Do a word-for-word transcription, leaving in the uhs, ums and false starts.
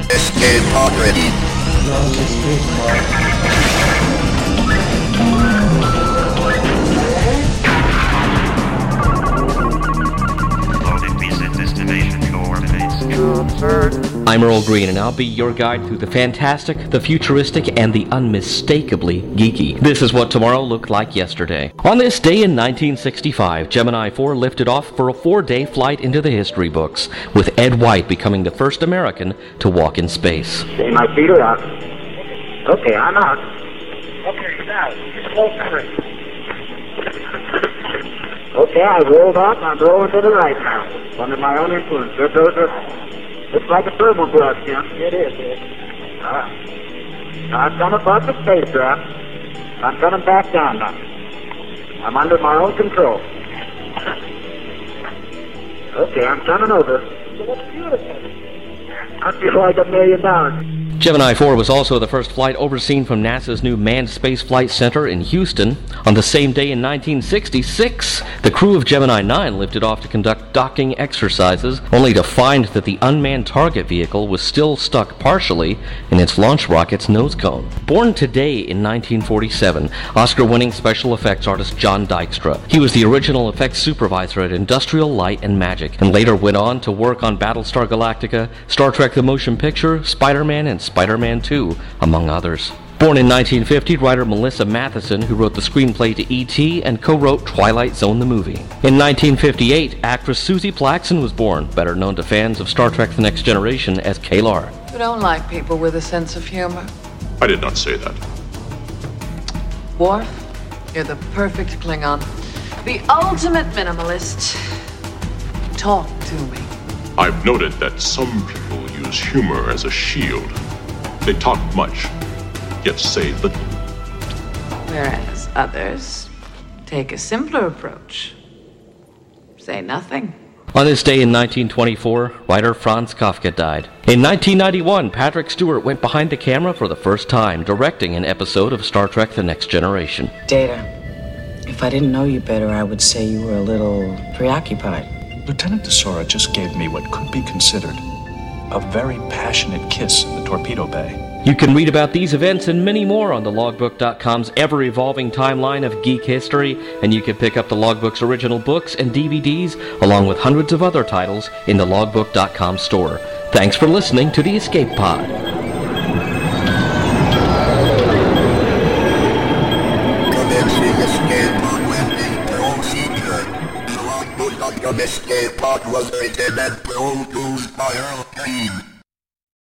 Escape pod ready. Launch escape pod. I'm Earl Green, and I'll be your guide through the fantastic, the futuristic, and the unmistakably geeky. This is what tomorrow looked like yesterday. On this day in nineteen sixty-five, Gemini four lifted off for a four-day flight into the history books, with Ed White becoming the first American to walk in space. Okay, my feet are out. Okay, I'm out. Okay, now, slow three. Okay, I rolled up. I'm rolling to the right now. Under my own influence. Good, those are... It's like a thermal brush, Jim. It is, it is. All right. Now, I've done above the space draft. I'm coming back down now. I'm under my own control. Okay, I'm coming over. It looks beautiful. I feel like a million dollars. Gemini four was also the first flight overseen from NASA's new Manned Space Flight Center in Houston. On the same day in nineteen sixty-six, the crew of Gemini nine lifted off to conduct docking exercises, only to find that the unmanned target vehicle was still stuck partially in its launch rocket's nose cone. Born today in nineteen forty-seven, Oscar-winning special effects artist John Dykstra. He was the original effects supervisor at Industrial Light and Magic, and later went on to work on Battlestar Galactica, Star Trek the Motion Picture, Spider-Man, and Spider-Man two, among others. Born in nineteen fifty, writer Melissa Matheson, who wrote the screenplay to E T and co-wrote Twilight Zone the movie. In nineteen fifty-eight, actress Susie Plaxton was born, better known to fans of Star Trek The Next Generation as K'Ehleyr. You don't like people with a sense of humor? I did not say that. Worf, you're the perfect Klingon. The ultimate minimalist. Talk to me. I've noted that some people use humor as a shield. They talk much, yet say little. Whereas others take a simpler approach. Say nothing. On this day in nineteen twenty-four, writer Franz Kafka died. In nineteen ninety-one, Patrick Stewart went behind the camera for the first time, directing an episode of Star Trek The Next Generation. Data, if I didn't know you better, I would say you were a little preoccupied. Lieutenant Desora just gave me what could be considered a very passionate kiss in the torpedo bay. You can read about these events and many more on the logbook dot com's ever-evolving timeline of geek history, and you can pick up the Logbook's original books and D V Ds, along with hundreds of other titles, in the logbook dot com store. Thanks for listening to the Escape Pod. Commencing escape pod landing procedure. The logbook dot com escape pod was written and produced by Earl Green.